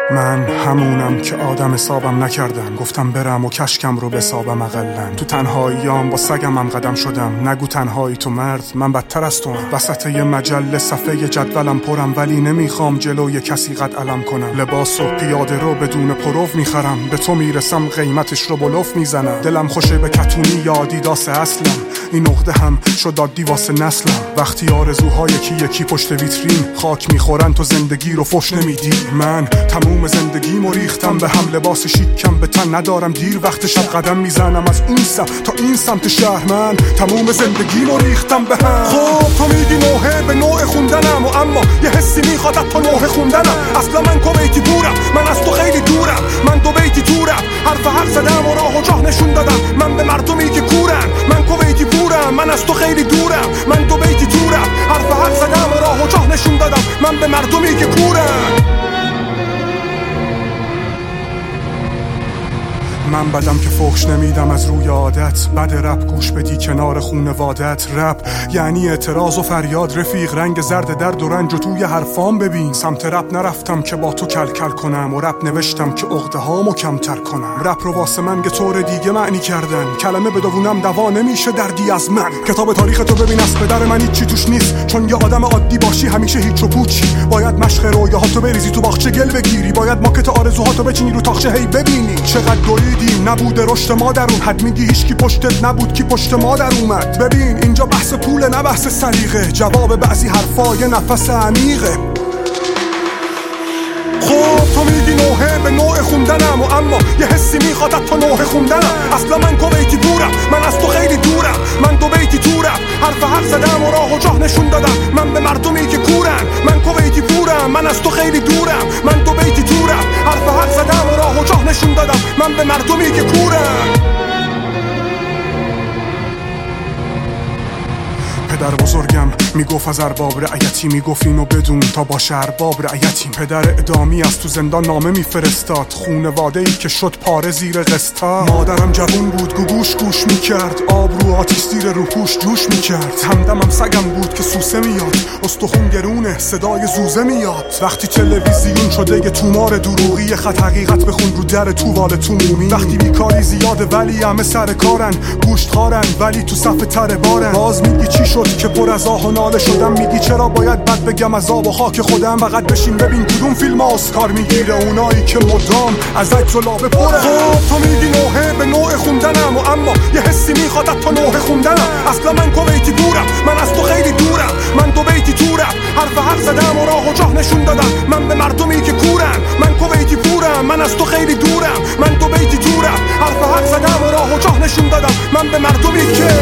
من همونم که آدم حسابم نکردم، گفتم برم و کشکم رو بسابم اقلن. تو تنهاییام با سگمم قدم شدم، نگو تنهایی تو مرد، من بدتر از تو هم. وسط یه مجله صفحه جدولم پرم، ولی نمیخوام جلوی کسی قد علم کنم. لباس و پیاده رو بدون پروف میخرم، به تو میرسم قیمتش رو بلوف میزنم. دلم خوشه به کتونی یا آدیداس اصلم، این نقطه هم شد عادی واسه نسلم. وقتی آرزوهای یکی پشت ویترین خاک میخورن تو زندگی رو فش نمیدی. من تموم زندگیمو ریختم به هم، لباس شیکم به تن ندارم، دیر وقت شب قدم میزنم از این سمت تا این سمت شهر. من تموم زندگیمو ریختم به هم. خب تو میگی نوحه به نوع خوندنم، و اما یه حسی میخواد تا نوحه خوندنم. اصلا من کویتی بورم، من از تو خیلی دورم، من دو بیتی تورم، حرف حق زدم و راه و جاه نشون دادم. من به مردمی که کورن، من کویتی بورم، من از تو خیلی دورم، من دو بیتی تورم، حرف حق زدم و راه و جاه نشون دادم. من به مردمی که کورن. من بدم که فحش نمیدم از روی عادت، بد رپ گوش بدی کنار خونوادت. رپ یعنی اعتراض و فریاد رفیق، رنگ زرد درد و رنج و توی حرفام ببین. سمت رپ نرفتم که با تو کلکل کنم، و رپ نوشتم که عقده هامو کمتر کنم. رپ رو واسه من که طور دیگه معنی کردن، کلمه بدونم دوا نمیشه دردی از من. کتاب تاریخ تو ببین از پدر من هیچی توش نیست، چون یه آدم عادی باشی همیشه هیچ و پوچی. باید مشق رویاهاتو بریزی تو باغچه گل بگیری، باید ماکت آرزوهاتو بچینی رو تاقچه هی ببینی. چقدر نبوده رشد ما درون، حد میگی هیچکی پشتت نبود کی پشت ما در اومد. ببین اینجا بحث پوله نه بحث سلیقه، جواب بعضی حرفا یه نفس عمیقه. خب تو میگی نوحه به نوع خوندنم، و اما یه حسی میخواد تا نوحه خوندنم. اصلا من کویتی بورم، من از تو خیلی دورم، من دو بیتی تورم، حرف حق زدم و راه و جاه نشون دادم. من به مردمی که کورن، من کویتی بورم، من از تو خیلی دورم، من دو بیتی تورم، حرف حق زدم و راه و جاه نشون دادم. من به مردمی که کورن. پدر بزرگم میگفت از ارباب رعیتی، میگفت اینو بدون تا باشه ارباب رعیتیم. پدر اعدامی از تو زندان نامه میفرستاد، خونواده‌ای که شد پاره زیر قسطا. مادرم جوون بود گوگوش گوش میکرد، آب رو آتیش زیر روپوش جوش میکرد. همدمم سگم بود که سوسه میاد، استخون گرونه صدای زوزه میاد. وقتی تلویزیون شده یه تومار دروغی، خط حقیقت بخون رو در تووال تومومی. وقتی بیکاری زیاده ولی همه سر کارن، گوشت خارن ولی تو صف تر بارن. باز میگی چی شد که پر از آه و ناله شدم، میگی چرا باید بد بگم از آب و خاک خودم. فقط بشین ببین کدوم فیلم اسکار میگیره، اونایی که مدام از عکس و لابه پره. خب تو میگی نوحه به نوع خوندنم، و اما یه حسی میخواد تا نوحه خوندنم. اصلا من کویتی بورم، من از تو خیلی دورم، من دو بیتی تورم، حرف حق زدم و راه و جاه نشون دادم. من به مردمی که کورن، من کویتی بورم، من از تو خیلی دورم، من دو بیتی تورم، حرف حق زدم و راه و جاه نشون دادم. من به مردمی که